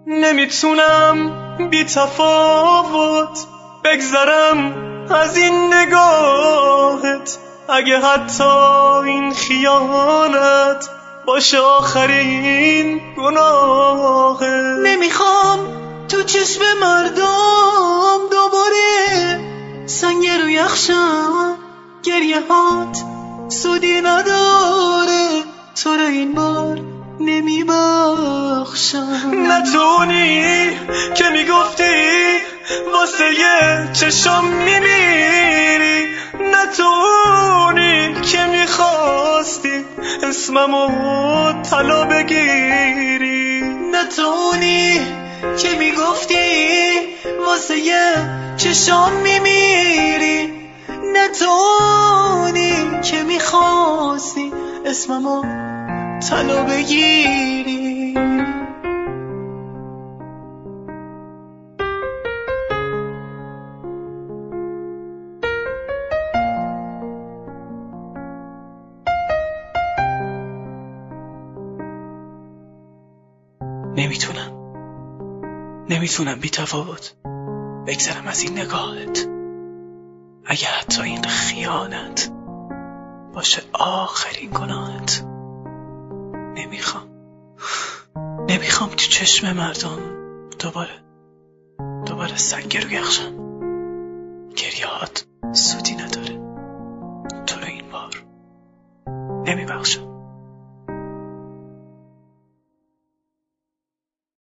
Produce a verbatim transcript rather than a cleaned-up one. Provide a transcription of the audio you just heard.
نمیتونم بی تفاوت بگذرم از این نگاهت، اگه حتی این خیانت باشه آخرین گناهت. نمیخوام تو چشم مردم دوباره سنگ رو یخشم، گریه هات سودی نداره، تو رو این بار نمیبخشم. نتونی که میگفتی واسه یه چشم میمیری، نتونی که میخواستی اسممو طلا بگیری، نتونی که میگفتی واسه یه چشم میمیری، نتونی که میخواستی اسممو طلا بگیری. نمیتونم نمیتونم بی تفاوت بگذرم از این نگاهت، اگه حتی این خیانت باشه آخرین گناهت. نمیخوام نمیخوام تو چشم مردم دوباره دوباره سنگ رو یخشم، گریهات سودی نداره، تو رو این بار نمیبخشم.